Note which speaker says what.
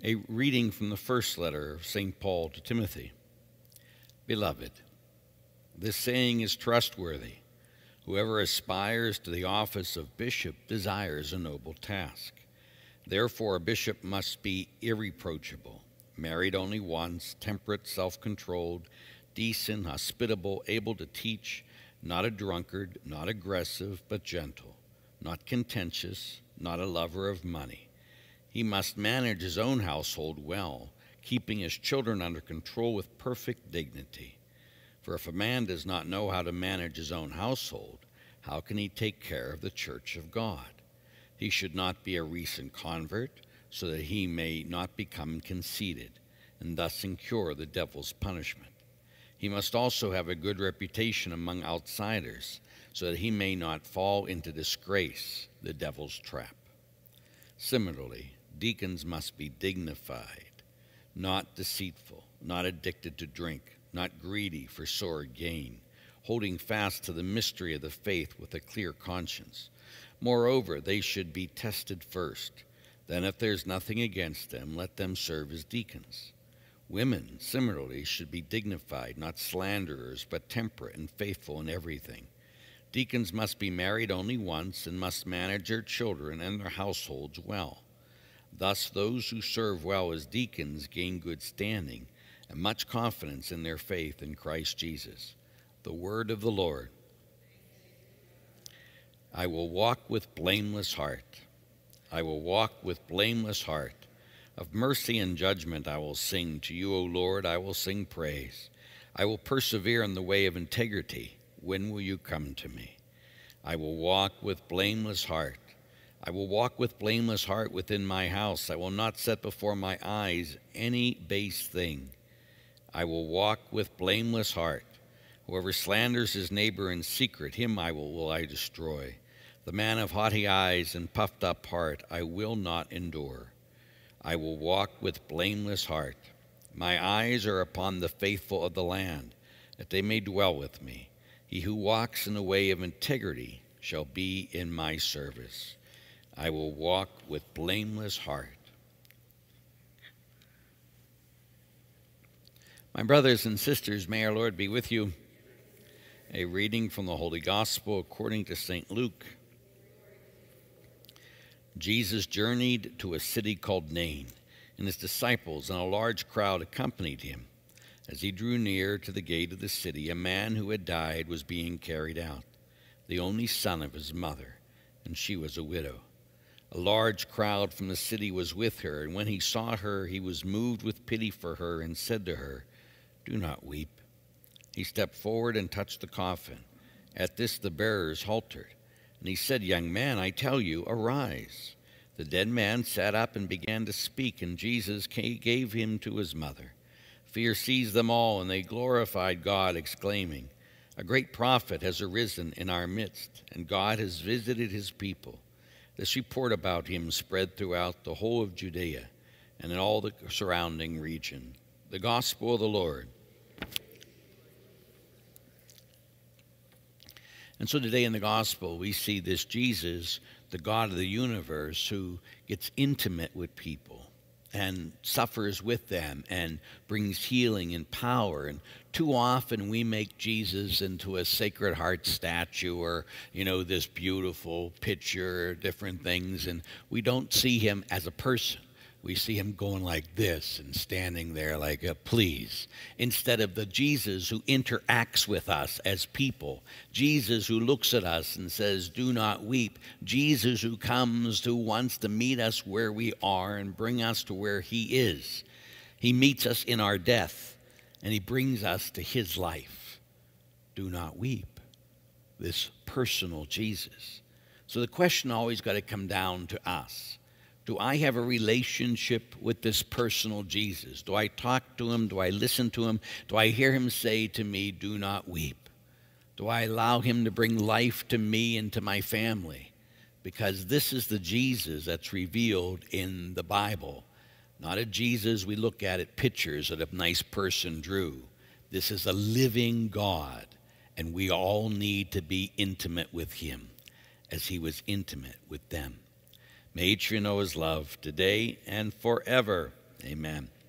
Speaker 1: A reading from the first letter of St. Paul to Timothy. Beloved, this saying is trustworthy. Whoever aspires to the office of bishop desires a noble task. Therefore, a bishop must be irreproachable, married only once, temperate, self-controlled, decent, hospitable, able to teach, not a drunkard, not aggressive, but gentle, not contentious, not a lover of money. He must manage his own household well, keeping his children under control with perfect dignity. For if a man does not know how to manage his own household, how can he take care of the church of God? He should not be a recent convert, so that he may not become conceited, and thus incur the devil's punishment. He must also have a good reputation among outsiders, so that he may not fall into disgrace, the devil's trap. Similarly, deacons must be dignified, not deceitful, not addicted to drink, not greedy for sordid gain, holding fast to the mystery of the faith with a clear conscience. Moreover, they should be tested first. Then, if there's nothing against them, let them serve as deacons. Women, similarly, should be dignified, not slanderers, but temperate and faithful in everything. Deacons must be married only once and must manage their children and their households well. Thus, those who serve well as deacons gain good standing and much confidence in their faith in Christ Jesus. The word of the Lord. I will walk with blameless heart. I will walk with blameless heart. Of mercy and judgment I will sing. To you, O Lord, I will sing praise. I will persevere in the way of integrity. When will you come to me? I will walk with blameless heart. I will walk with blameless heart within my house. I will not set before my eyes any base thing. I will walk with blameless heart. Whoever slanders his neighbor in secret, him will I destroy. The man of haughty eyes and puffed up heart I will not endure. I will walk with blameless heart. My eyes are upon the faithful of the land, that they may dwell with me. He who walks in the way of integrity shall be in my service. I will walk with blameless heart. My brothers and sisters, may our Lord be with you. A reading from the Holy Gospel according to St. Luke. Jesus journeyed to a city called Nain, and his disciples and a large crowd accompanied him. As he drew near to the gate of the city, a man who had died was being carried out, the only son of his mother, and she was a widow. A large crowd from the city was with her, and when he saw her, he was moved with pity for her and said to her, "Do not weep." He stepped forward and touched the coffin. At this the bearers halted, and he said, "Young man, I tell you, arise." The dead man sat up and began to speak, and Jesus gave him to his mother. Fear seized them all, and they glorified God, exclaiming, "A great prophet has arisen in our midst, and God has visited his people." This report about him spread throughout the whole of Judea and in all the surrounding region. The Gospel of the Lord. And so today in the Gospel, we see this Jesus, the God of the universe, who gets intimate with people and suffers with them and brings healing and power. And too often we make Jesus into a Sacred Heart statue or, this beautiful picture, different things, and we don't see him as a person. We see him going like this and standing there like a please, instead of the Jesus who interacts with us as people, Jesus who looks at us and says, "Do not weep," Jesus who comes, who wants to meet us where we are and bring us to where he is. He meets us in our death, and he brings us to his life. Do not weep. This personal Jesus. So the question always got to come down to us. Do I have a relationship with this personal Jesus? Do I talk to him? Do I listen to him? Do I hear him say to me, "Do not weep"? Do I allow him to bring life to me and to my family? Because this is the Jesus that's revealed in the Bible. Not a Jesus we look at pictures that a nice person drew. This is a living God, and we all need to be intimate with him as he was intimate with them. May each of you know his love today and forever. Amen.